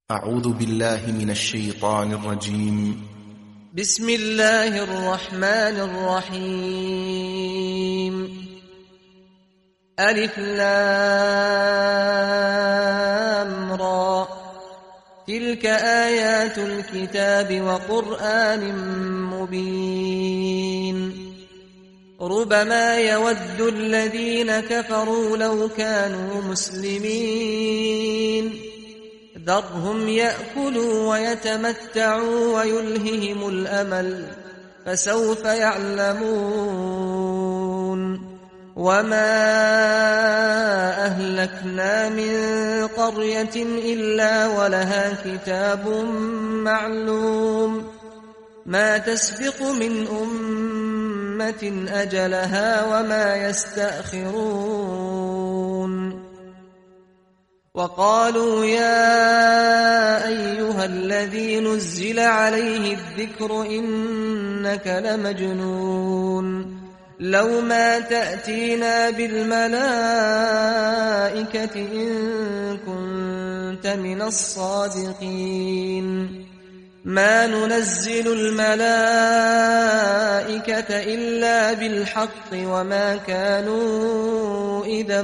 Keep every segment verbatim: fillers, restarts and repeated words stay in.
أعوذ بالله من الشيطان الرجيم. بسم الله الرحمن الرحيم. ألف لام را، تلك آيات الكتاب وقرآن مبين. ربما يود الذين كفروا لو كانوا مسلمين، ذرهم يأكلوا ويتمتعوا ويلههم الأمل، فسوف يعلمون. وما أهلكنا من قرية إلا ولها كتاب معلوم، ما تسبق من أمة أجلها وما يستأخرون. وقالوا يا أيها الذي نزل عليه الذكر إنك لمجنون، لو ما تأتينا بالملائكة إن كنت من الصادقين. ما ننزل الملائكة إلا بالحق وما كانوا إذا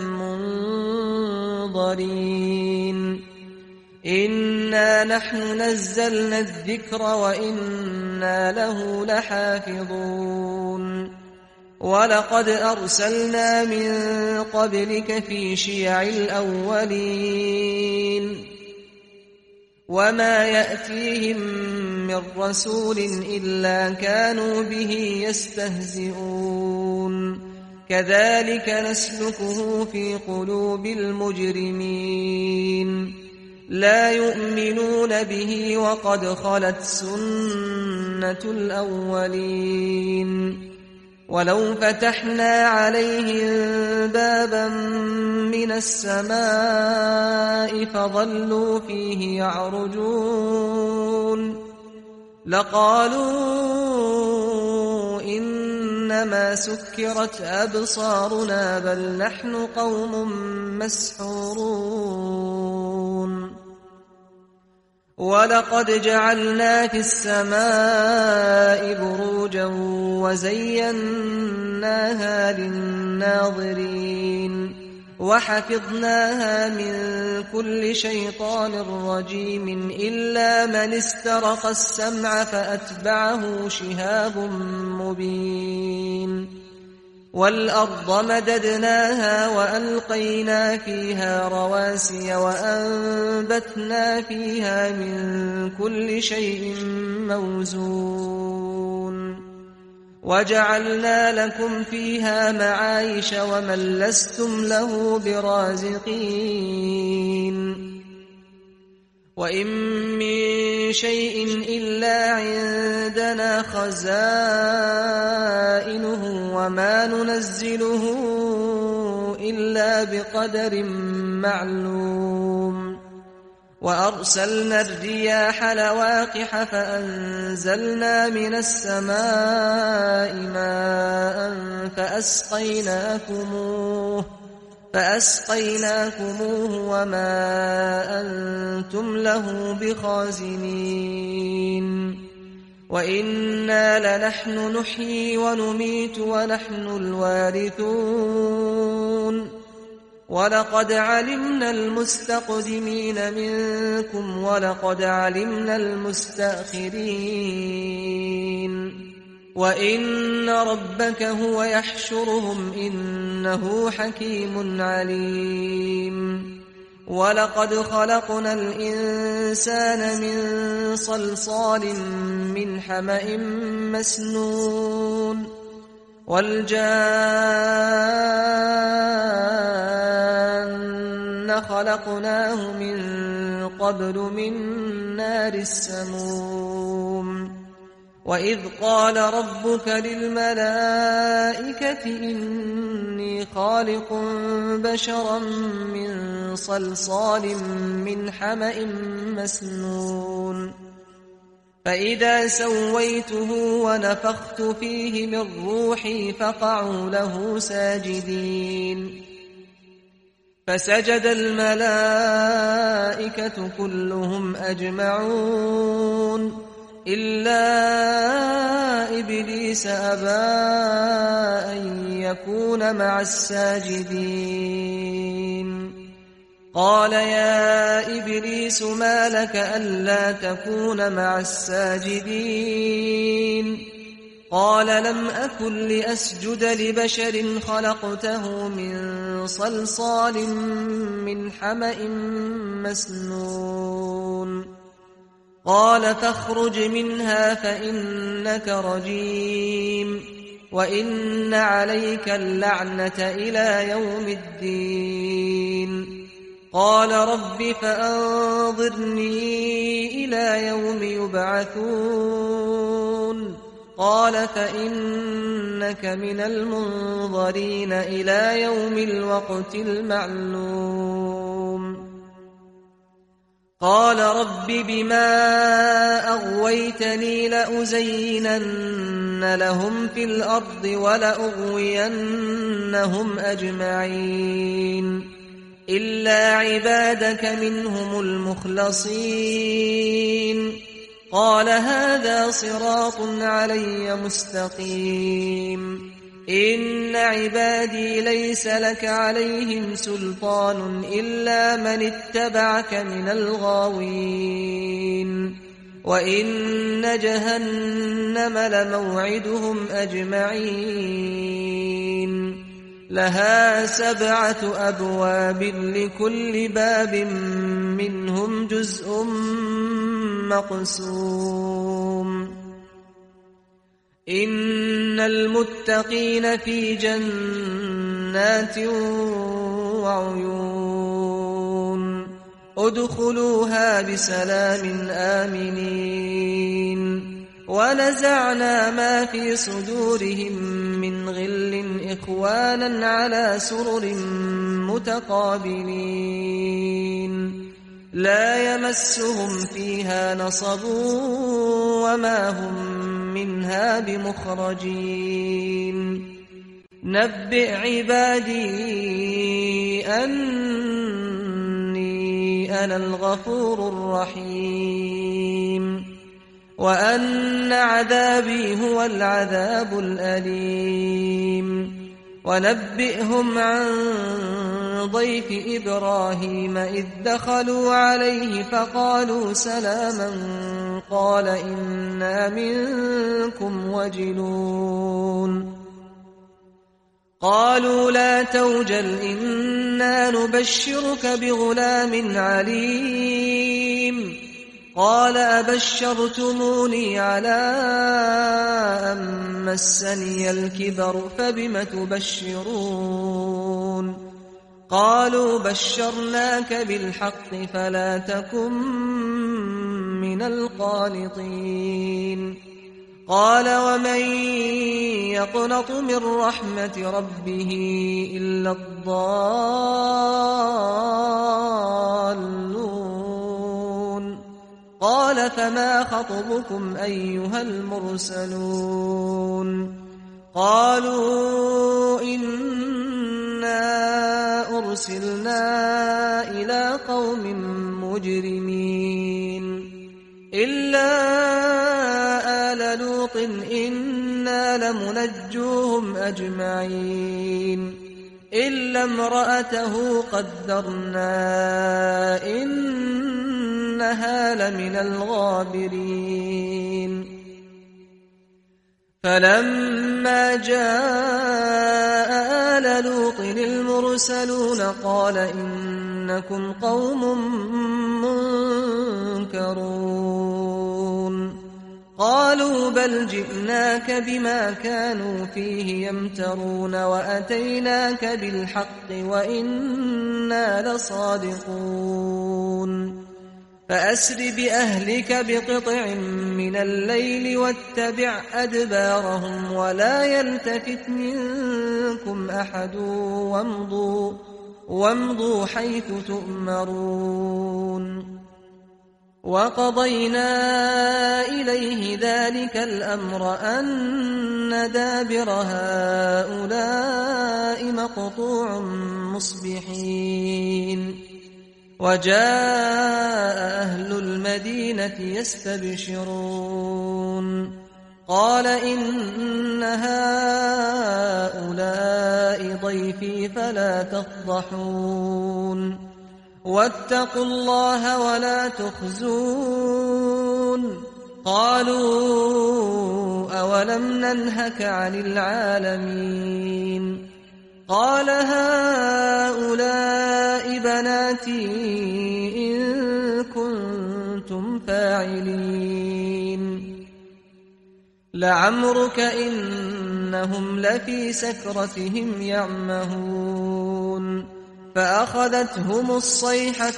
منظرين. إنا نحن نزلنا الذكر وإنا له لحافظون. ولقد أرسلنا من قبلك في شيع الأولين، وما يأتيهم من رسول إلا كانوا به يستهزئون. كذلك نسلكه في قلوب المجرمين، لا يؤمنون به وقد خلت سنة الأولين. ولو فتحنا عليهم بابا من السماء فظلوا فيه يعرجون لقالوا إنما سكرت أبصارنا بل نحن قوم مسحورون. ولقد جعلنا في السماء بروجا وزيناها للناظرين وحفظناها من كل شيطان رجيم إلا من استرق السمع فأتبعه شهاب مبين. والأرض مددناها وألقينا فيها رواسي وأنبتنا فيها من كل شيء موزون. وجعلنا لكم فيها معايش ومن لستم له برازقين. وإن من شيء إلا عندنا خزائنه وما ننزله إلا بقدر معلوم. وأرسلنا الرياح لواقح فأنزلنا من السماء ماء فأسقيناكموه فأسقيناكموه وما أنتم له بخازنين. وإنا لنحن نحيي ونميت ونحن الوارثون. ولقد علمنا المستقدمين منكم ولقد علمنا المستأخرين. وإن ربك هو يحشرهم إنه حكيم عليم. ولقد خلقنا الإنسان من صلصال من حمأ مسنون. والجان خلقناه من قبل من نار السموم. وإذ قال ربك للملائكة إني خالق بشرا من صلصال من حمأ مسنون. فإذا سويته ونفخت فيه من روحي فقعوا له ساجدين. فسجد الملائكة كلهم أجمعون إلا إبليس أبى أن يكون مع الساجدين قال يا إبليس ما لك ألا تكون مع الساجدين قال لم أكن لأسجد لبشر خلقته من صلصال من حمأ مسنون قال فاخرج منها فإنك رجيم وإن عليك اللعنة إلى يوم الدين قال رب فأنظرني إلى يوم يبعثون قال فإنك من المنظرين إلى يوم الوقت المعلوم قال رب بما أغويتني لأزينن لهم في الأرض ولأغوينهم أجمعين إلا عبادك منهم المخلصين قال هذا صراط علي مستقيم إن عبادي ليس لك عليهم سلطان إلا من اتبعك من الغاوين وإن جهنم لموعدهم أجمعين لها سبعة أبواب لكل باب منهم جزء مقسوم إن المتقين في جنات وعيون ادخلوها بسلام آمنين ونزعنا ما في صدورهم من غل إخوانا على سرر متقابلين لا يمسهم فيها نصب وما هم منها بمخرجين نبئ عبادي أني أنا الغفور الرحيم وأن عذابي هو العذاب الأليم ونبئهم عن ضيف إبراهيم إذ دخلوا عليه فقالوا سلاما قال إنا منكم وجلون قالوا لا توجل إنا نبشرك بغلام عليم قال أبشرتموني على أن مسني الكبر فبم تبشرون قالوا بشرناك بالحق فلا تكن من القانطين قال ومن يقنط من رحمة ربه إلا الضالون قال فما خطبكم أيها المرسلون قالوا إنا أرسلنا إلى قوم مجرمين إلا آل لوط إنا لمنجوهم أجمعين إلا امرأته قدرنا إنها لمن الغابرين فلما جاء آل لوط المرسلون قال إنكم قوم منكرون قالوا بل جئناك بما كانوا فيه يمترون وأتيناك بالحق وإنا لصادقون فأسر بأهلك بقطع من الليل واتبع أدبارهم ولا يلتفت منكم أحد وامضوا, وامضوا حيث تؤمرون وقضينا إليه ذلك الأمر أن دابر هؤلاء مقطوع مصبحين وجاء أهل المدينة يستبشرون قال إن هؤلاء ضيفي فلا تفضحون واتقوا الله ولا تخزون قالوا أولم ننهك عن العالمين قال هؤلاء بناتي إن كنتم فاعلين لعمرك إنهم لفي سكرتهم يعمهون فأخذتهم الصيحة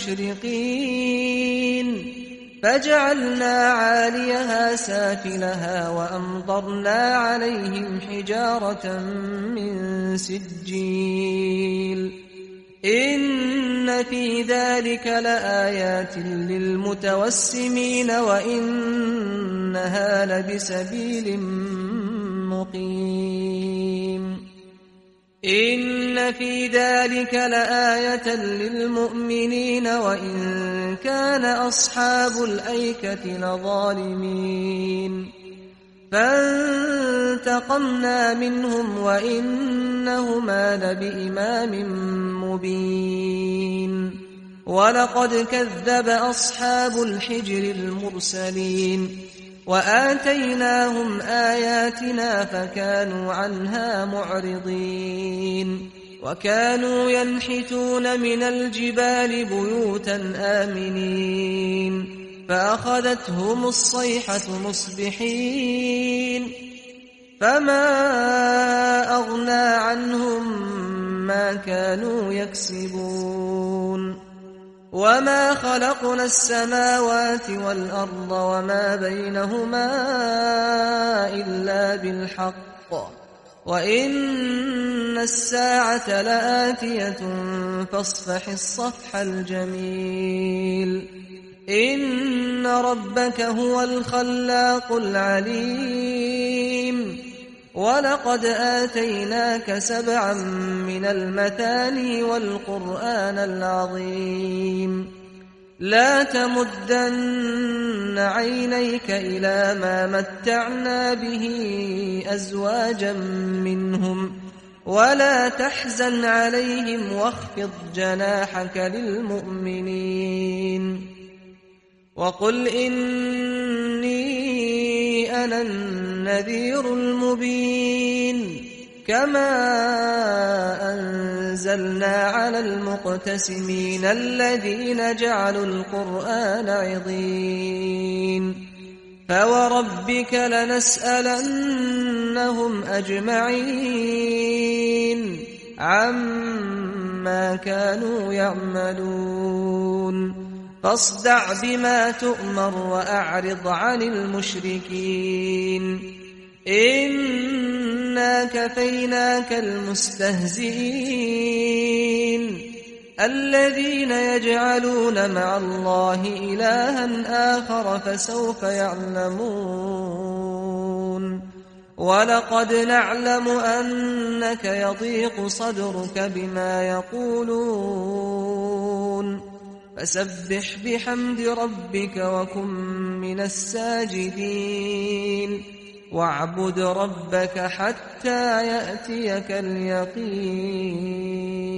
مشرقين فجعلنا عاليها سافلها وأمطرنا عليهم حجارة من سجيل إن في ذلك لآيات للمتوسمين وإنها لبسبيل مقيم إن في ذلك لآية للمؤمنين وإن كان أصحاب الأيكة لظالمين فانتقمنا منهم وإنهما لبإمام مبين ولقد كذب أصحاب الحجر المرسلين وآتيناهم آياتنا فكانوا عنها معرضين وكانوا ينحتون من الجبال بيوتا آمنين فأخذتهم الصيحة مصبحين فما أغنى عنهم ما كانوا يكسبون وما خلقنا السماوات والأرض وما بينهما إلا بالحق وإن الساعة لآتية فاصفح الصفح الجميل إن ربك هو الخلاق العليم ولقد آتيناك سبعا من المثاني والقرآن العظيم لا تمدن عينيك إلى ما متعنا به أزواجا منهم ولا تحزن عليهم واخفض جناحك للمؤمنين وقل إني أنا النذير المبين كما أنزلنا على المقتسمين الذين جعلوا القرآن عضين فوربك لنسألنهم أجمعين عما كانوا يعملون فاصدع بما تؤمر وأعرض عن المشركين إنا كفيناك المستهزئين الذين يجعلون مع الله إلها آخر فسوف يعلمون ولقد نعلم أنك يضيق صدرك بما يقولون فسبح بحمد ربك وكن من الساجدين واعبد ربك حتى يأتيك اليقين